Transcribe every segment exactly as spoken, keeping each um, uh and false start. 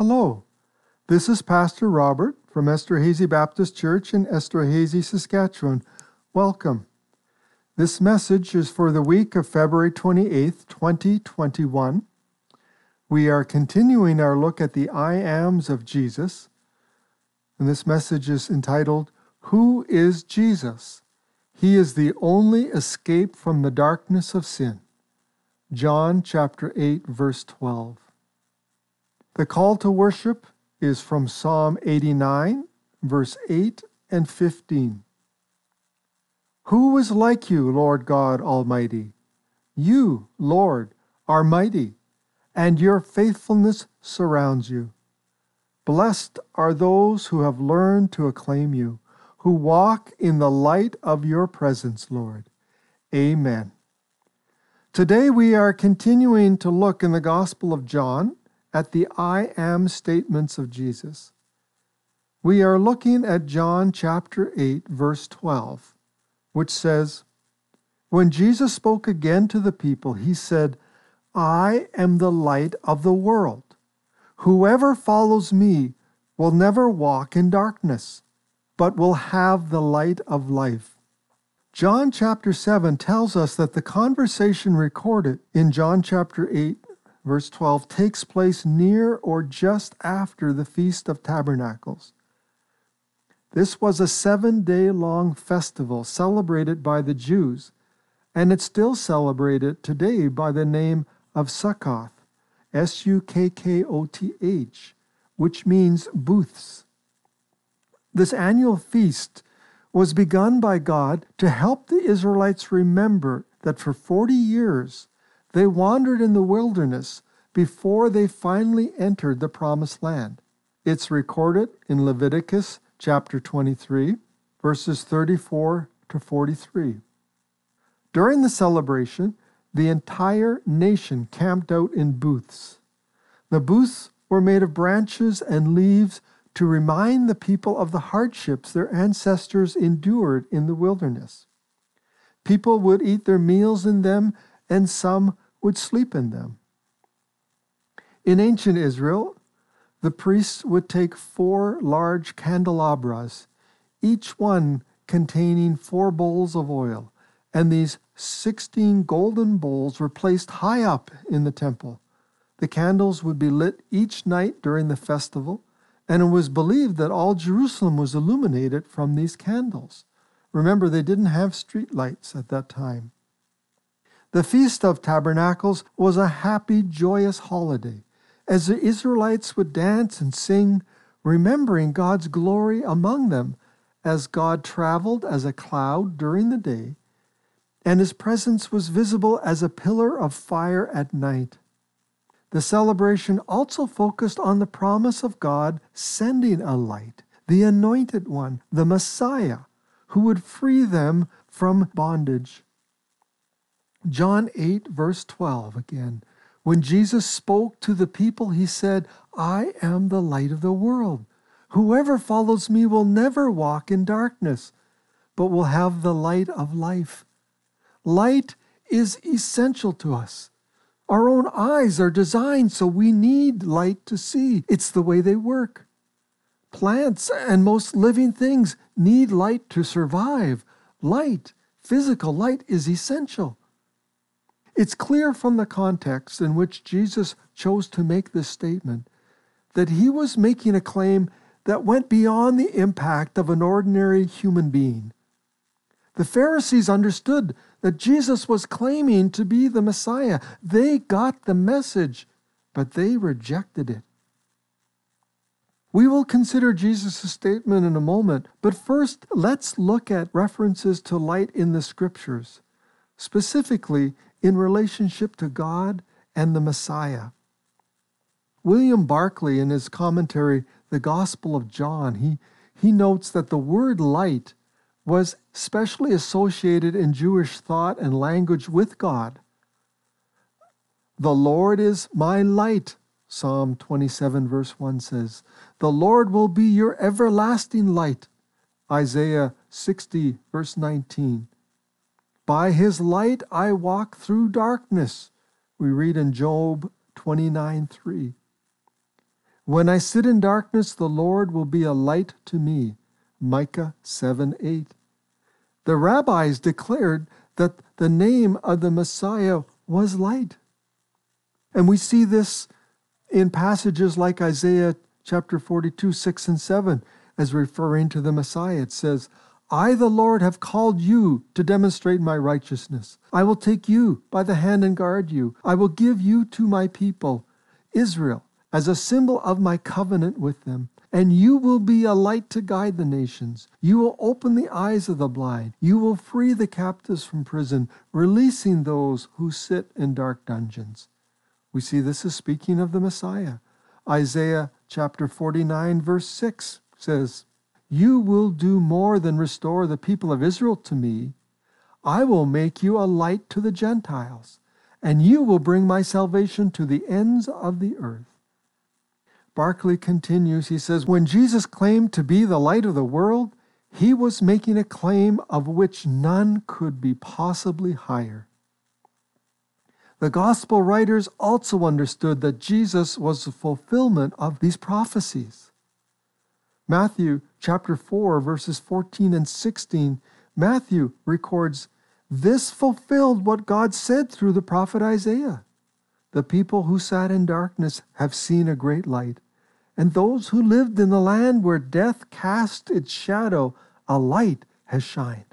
Hello, this is Pastor Robert from Esterhazy Baptist Church in Esterhazy, Saskatchewan. Welcome. This message is for the week of February twenty-eighth, twenty twenty-one. We are continuing our look at the I Ams of Jesus, and this message is entitled, Who is Jesus? He is the only escape from the darkness of sin. John chapter eight, verse twelve. The call to worship is from Psalm eighty-nine, verse eight and fifteen. Who is like you, Lord God Almighty? You, Lord, are mighty, and your faithfulness surrounds you. Blessed are those who have learned to acclaim you, who walk in the light of your presence, Lord. Amen. Today we are continuing to look in the Gospel of John at the I am statements of Jesus. We are looking at John chapter eight, verse twelve, which says, When Jesus spoke again to the people, he said, I am the light of the world. Whoever follows me will never walk in darkness, but will have the light of life. John chapter seven tells us that the conversation recorded in John chapter eight, verse twelve, takes place near or just after the Feast of Tabernacles. This was a seven-day-long festival celebrated by the Jews, and it's still celebrated today by the name of Sukkoth, S U K K O T H, which means booths. This annual feast was begun by God to help the Israelites remember that for forty years they wandered in the wilderness before they finally entered the Promised Land. It's recorded in Leviticus chapter twenty-three, verses thirty-four to forty-three. During the celebration, the entire nation camped out in booths. The booths were made of branches and leaves to remind the people of the hardships their ancestors endured in the wilderness. People would eat their meals in them, and some would sleep in them. In ancient Israel, the priests would take four large candelabras, each one containing four bowls of oil, and these sixteen golden bowls were placed high up in the temple. The candles would be lit each night during the festival, and it was believed that all Jerusalem was illuminated from these candles. Remember, they didn't have street lights at that time. The Feast of Tabernacles was a happy, joyous holiday, as the Israelites would dance and sing, remembering God's glory among them as God traveled as a cloud during the day, and his presence was visible as a pillar of fire at night. The celebration also focused on the promise of God sending a light, the anointed one, the Messiah, who would free them from bondage. John eight, verse twelve again. When Jesus spoke to the people, he said, I am the light of the world. Whoever follows me will never walk in darkness, but will have the light of life. Light is essential to us. Our own eyes are designed so we need light to see. It's the way they work. Plants and most living things need light to survive. Light, physical light, is essential. It's clear from the context in which Jesus chose to make this statement that he was making a claim that went beyond the impact of an ordinary human being. The Pharisees understood that Jesus was claiming to be the Messiah. They got the message, but they rejected it. We will consider Jesus' statement in a moment, but first let's look at references to light in the Scriptures, specifically in relationship to God and the Messiah. William Barclay, in his commentary, The Gospel of John, he, he notes that the word light was specially associated in Jewish thought and language with God. The Lord is my light, Psalm twenty-seven verse one says. The Lord will be your everlasting light, Isaiah sixty verse nineteen. By his light I walk through darkness, we read in Job twenty-nine three. When I sit in darkness, the Lord will be a light to me. Micah seven eight. The rabbis declared that the name of the Messiah was light. And we see this in passages like Isaiah chapter forty-two, six and seven, as referring to the Messiah. It says, I, the Lord, have called you to demonstrate my righteousness. I will take you by the hand and guard you. I will give you to my people, Israel, as a symbol of my covenant with them. And you will be a light to guide the nations. You will open the eyes of the blind. You will free the captives from prison, releasing those who sit in dark dungeons. We see this is speaking of the Messiah. Isaiah chapter forty-nine, verse six says, You will do more than restore the people of Israel to me. I will make you a light to the Gentiles, and you will bring my salvation to the ends of the earth. Barclay continues, he says, when Jesus claimed to be the light of the world, he was making a claim of which none could be possibly higher. The gospel writers also understood that Jesus was the fulfillment of these prophecies. Matthew chapter four, verses fourteen and sixteen, Matthew records, this fulfilled what God said through the prophet Isaiah. The people who sat in darkness have seen a great light, and those who lived in the land where death cast its shadow, a light has shined.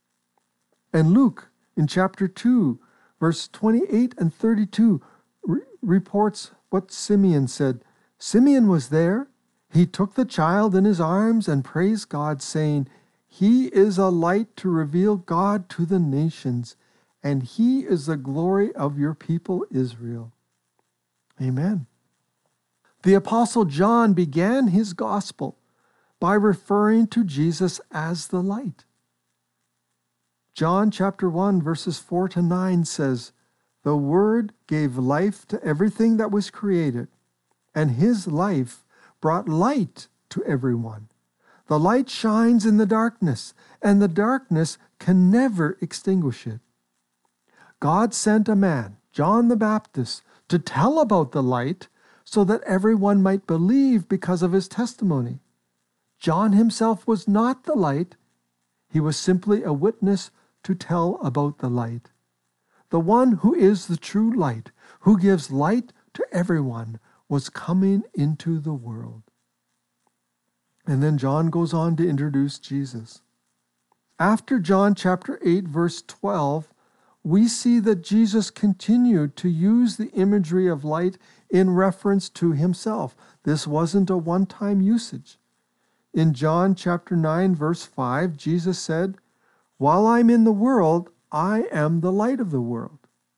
And Luke in chapter two, verse twenty-eight and thirty-two re- reports what Simeon said. Simeon was there. He took the child in his arms and praised God, saying, He is a light to reveal God to the nations, and He is the glory of your people Israel. Amen. The Apostle John began his gospel by referring to Jesus as the light. John chapter one, verses four to nine says, The Word gave life to everything that was created, and His life brought light to everyone. The light shines in the darkness, and the darkness can never extinguish it. God sent a man, John the Baptist, to tell about the light so that everyone might believe because of his testimony. John himself was not the light. He was simply a witness to tell about the light. The one who is the true light, who gives light to everyone, was coming into the world. And then John goes on to introduce Jesus. After John chapter eight, verse twelve, we see that Jesus continued to use the imagery of light in reference to himself. This wasn't a one-time usage. In John chapter nine, verse five, Jesus said, While I'm in the world, I am the light of the world.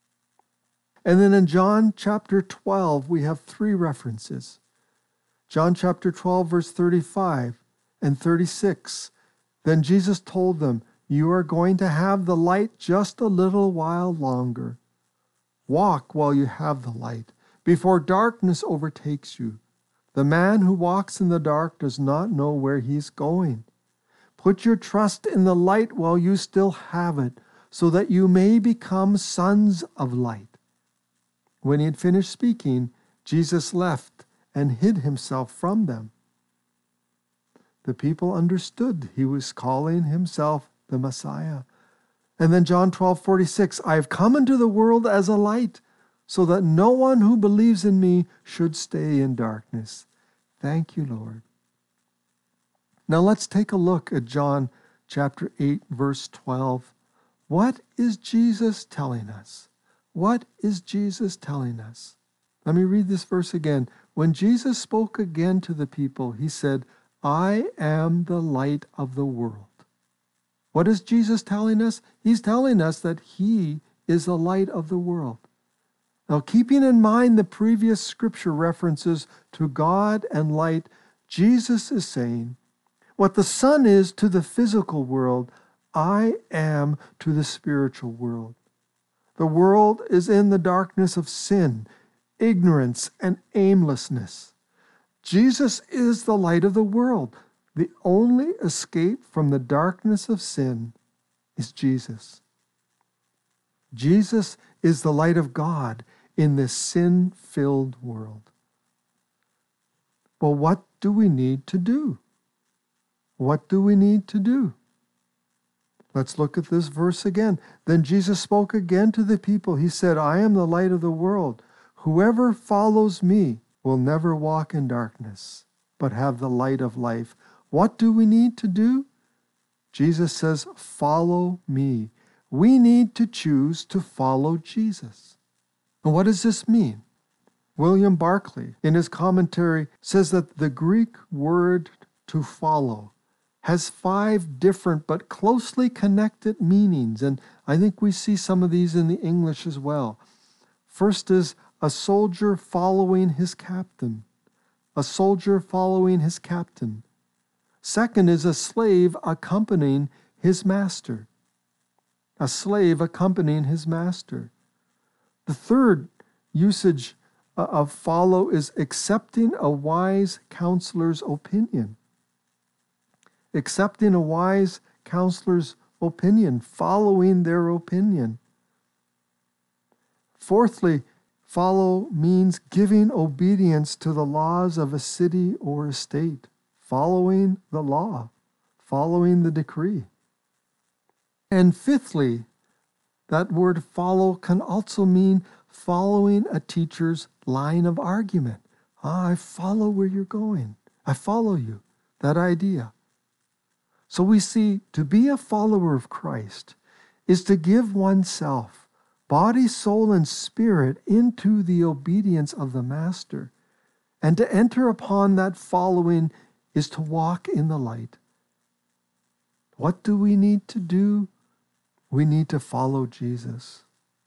And then in John chapter twelve, we have three references. John chapter twelve, verse thirty-five and thirty-six. Then Jesus told them, You are going to have the light just a little while longer. Walk while you have the light, before darkness overtakes you. The man who walks in the dark does not know where he's going. Put your trust in the light while you still have it, so that you may become sons of light. When he had finished speaking, Jesus left and hid himself from them. The people understood he was calling himself the Messiah. And then John twelve forty-six, I have come into the world as a light, so that no one who believes in me should stay in darkness. Thank you, Lord. Now let's take a look at John chapter eight, verse twelve. What is Jesus telling us? What is Jesus telling us? Let me read this verse again. When Jesus spoke again to the people, he said, I am the light of the world. What is Jesus telling us? He's telling us that he is the light of the world. Now, keeping in mind the previous scripture references to God and light, Jesus is saying, what the sun is to the physical world, I am to the spiritual world. The world is in the darkness of sin, ignorance, and aimlessness. Jesus is the light of the world. The only escape from the darkness of sin is Jesus. Jesus is the light of God in this sin-filled world. Well, what do we need to do? What do we need to do? Let's look at this verse again. Then Jesus spoke again to the people. He said, I am the light of the world. Whoever follows me will never walk in darkness, but have the light of life. What do we need to do? Jesus says, follow me. We need to choose to follow Jesus. And what does this mean? William Barclay, in his commentary, says that the Greek word to follow has five different but closely connected meanings, and I think we see some of these in the English as well. First is a soldier following his captain. A soldier following his captain. Second is a slave accompanying his master. A slave accompanying his master. The third usage of follow is accepting a wise counselor's opinion. Accepting a wise counselor's opinion, following their opinion. Fourthly, follow means giving obedience to the laws of a city or a state, following the law, following the decree. And fifthly, that word follow can also mean following a teacher's line of argument. Ah, I follow where you're going. I follow you. That idea. So we see to be a follower of Christ is to give oneself, body, soul, and spirit, into the obedience of the Master. And to enter upon that following is to walk in the light. What do we need to do? We need to follow Jesus.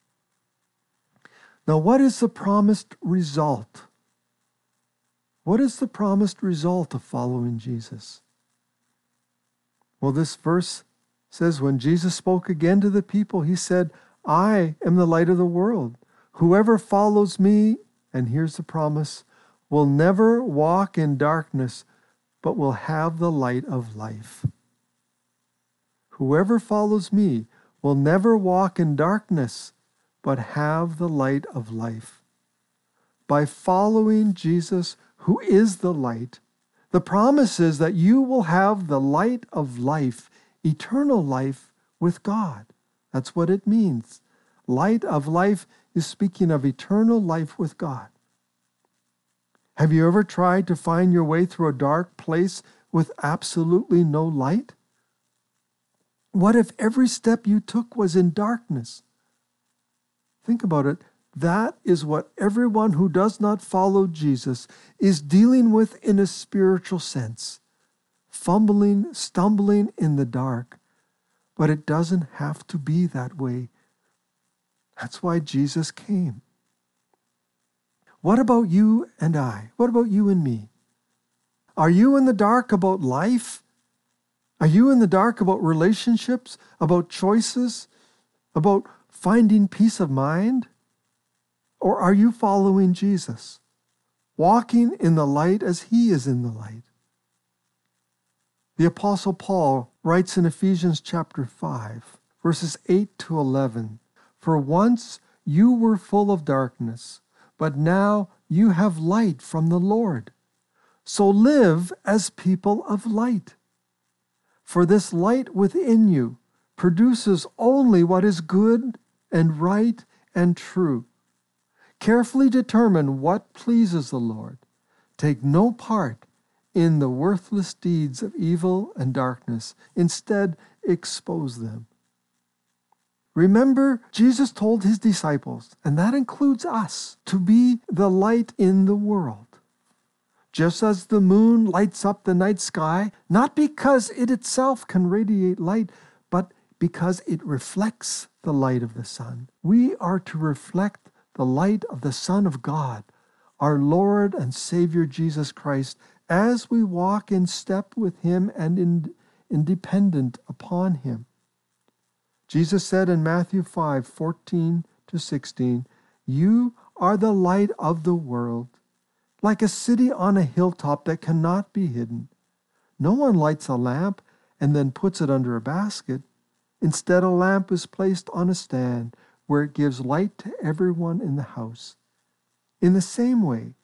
Now, what is the promised result? What is the promised result of following Jesus? Well, this verse says, when Jesus spoke again to the people, he said, I am the light of the world. Whoever follows me, and here's the promise, will never walk in darkness, but will have the light of life. Whoever follows me will never walk in darkness, but have the light of life. By following Jesus, who is the light, the promise is that you will have the light of life, eternal life with God. That's what it means. Light of life is speaking of eternal life with God. Have you ever tried to find your way through a dark place with absolutely no light? What if every step you took was in darkness? Think about it. That is what everyone who does not follow Jesus is dealing with in a spiritual sense. Fumbling, stumbling in the dark. But it doesn't have to be that way. That's why Jesus came. What about you and I? What about you and me? Are you in the dark about life? Are you in the dark about relationships, about choices, about finding peace of mind? Or are you following Jesus, walking in the light as he is in the light? The Apostle Paul writes in Ephesians chapter five, verses eight to eleven, For once you were full of darkness, but now you have light from the Lord. So live as people of light. For this light within you produces only what is good and right and true. Carefully determine what pleases the Lord. Take no part in the worthless deeds of evil and darkness. Instead, expose them. Remember, Jesus told his disciples, and that includes us, to be the light in the world. Just as the moon lights up the night sky, not because it itself can radiate light, but because it reflects the light of the sun. We are to reflect the light of the Son of God, our Lord and Savior Jesus Christ, as we walk in step with him and in, in dependent upon him. Jesus said in Matthew five, fourteen to sixteen, You are the light of the world, like a city on a hilltop that cannot be hidden. No one lights a lamp and then puts it under a basket. Instead, a lamp is placed on a stand where it gives light to everyone in the house. In the same way,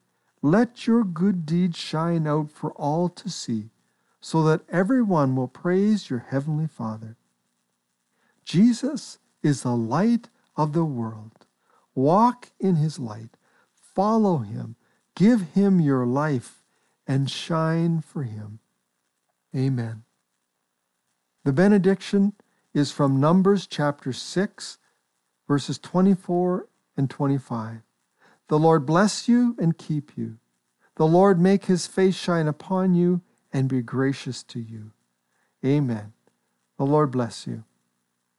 Let your good deeds shine out for all to see, so that everyone will praise your heavenly Father. Jesus is the light of the world. Walk in his light. Follow him. Give him your life and shine for him. Amen. The benediction is from Numbers chapter six, verses twenty-four and twenty-five. The Lord bless you and keep you. The Lord make his face shine upon you and be gracious to you. Amen. The Lord bless you.